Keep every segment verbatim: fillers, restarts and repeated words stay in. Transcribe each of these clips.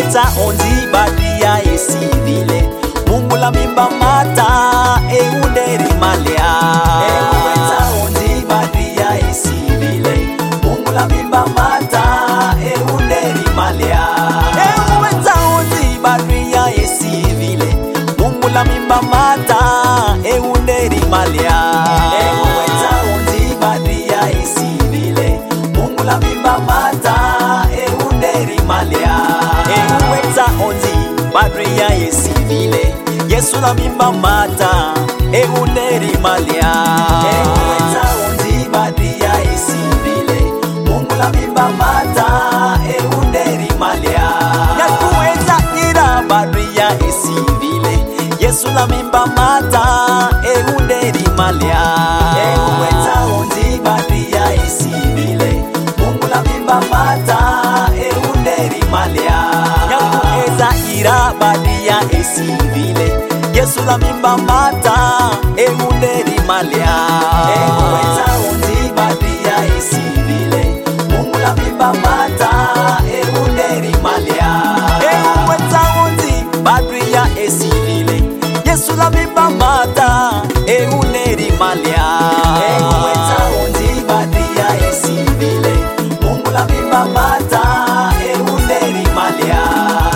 weta onzi badia esivile Mungu la mimba mata eunderi malea Ewe weta onzi badia esivile Mungu la mimba mata eunderi malea Ewe weta onzi badia esivile Mungu la mimba mata eunderi malea Ewe weta onzi badia esivile Mungu la mimba mata eunderi malea Ewe weta onzi badia esivile Yesu la mimba mata eunderi malea Ewe weta onzi badia esivile Mungu la mimba mata eunderi malea Yakuweza ira badia esivile Yesu la mimba mata eunderi malea Ewe weta onzi badia esivile Mungu la mimba mata eunderi malea Yakuweza ira badia esivile Yesu la mimba mata eunderi malea Ewe weta onzi badia esivile Mungu la mimba mata eunderi malea Ewe weta onzi badia esivile Yesu la mimba mata eunderi malea Ewe weta onzi badia esivile Mungu la mimba mata eunderi malea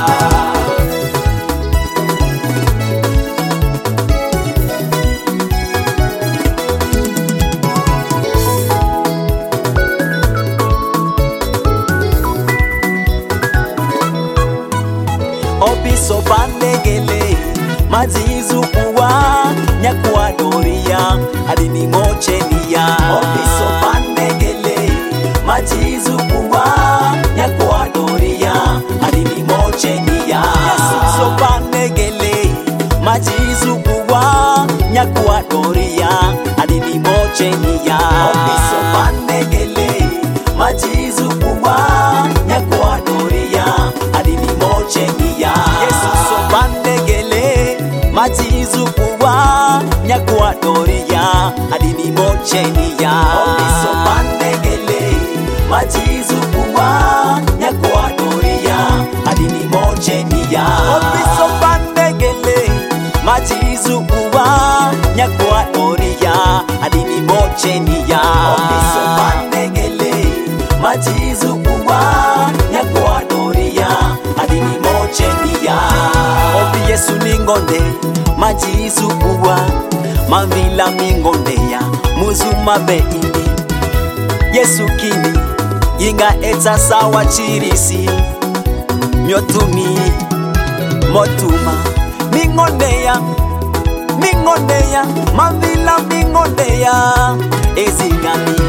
Obiso pandegele mazizu kuwa nyakuwa doria adini mochenia Obiso pandegele mazizu kuwa nyakuwa doria adini mochenia Yesu so pandegele mazizu kuwa nyakuwa doria adini mochenia Obiso pandegele mazizu kuwa nyakuwa doria adini mochenia Yesu so pandegele mazizu kuwa nyakuwa doria adini mochenia Obiso pandegele mazizu kuwa nyakuwa doria adini mochenia Obiso pandegele mazizu kuwa nyakuwa doria adini mochenia Obiso pandegele mazizu kuwa nyakuwa doria adini mochenia Obi Yesu ningonde majizu kuwa mambila mingondeya muzuma beindi Yesu kini yinga eta sawa chirisi myotumi motuma mingondeya mingondeya mambila mingondeya ezingami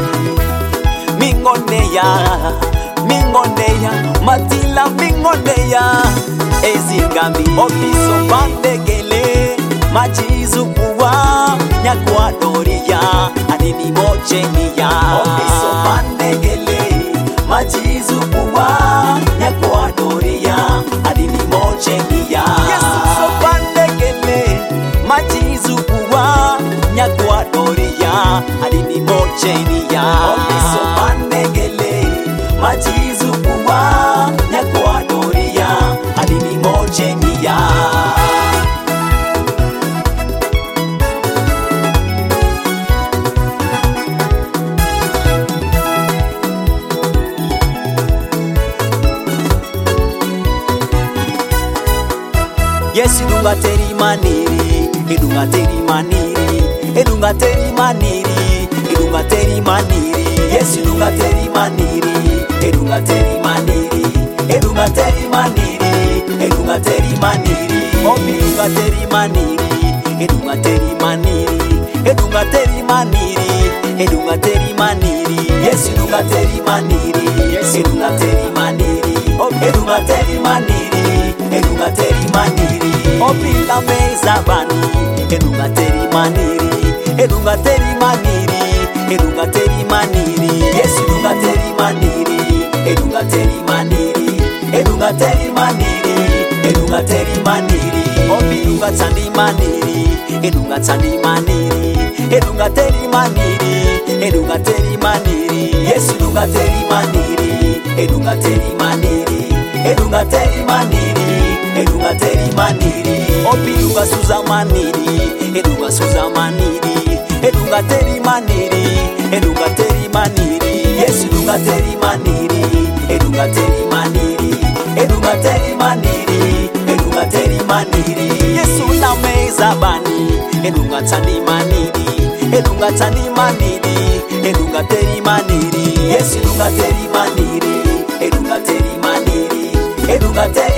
mingondeya mingondeya matila mingondeya ezingami Obiso pandegele majizu kuwa nyakuwa doria adini mochenia Obiso pandegele majizu kuwa nyakuwa doria adini mochenia Yesu so pandegele majizu kuwa nyakuwa doria adini mochenia Obiso pandegele majizu kuwa nyakuwa doria adini mochenia Yesu dunga teri maniri edunga teri maniri edunga teri maniri edunga teri maniri Yesu dunga teri maniri edunga teri maniri edunga teri maniri edunga teri maniri Obi dunga teri maniri edunga teri maniri edunga teri maniri edunga teri maniri Yesu dunga teri maniri edunga teri maniri edunga teri maniri edunga teri maniri Obi la meza bani edunga teri maniri edunga teri maniri edunga teri maniri Yesu dunga teri maniri edunga teri maniri edunga teri maniri edunga teri maniri Obi dunga tandi maniri edunga tandi maniri edunga teri maniri edunga teri maniri Yesu dunga teri maniri edunga teri maniri edunga teri maniri edunga teri maniri. Opidunga suza maniri, edunga suza maniri, edunga teri maniri, edunga teri maniri. Yesu edunga teri maniri, edunga teri maniri, edunga teri maniri, edunga teri maniri. Yesu na meza bani, edunga tani maniri, edunga tani maniri, edunga teri maniri. Yesu edunga teri maniri, edunga teri maniri, edunga teri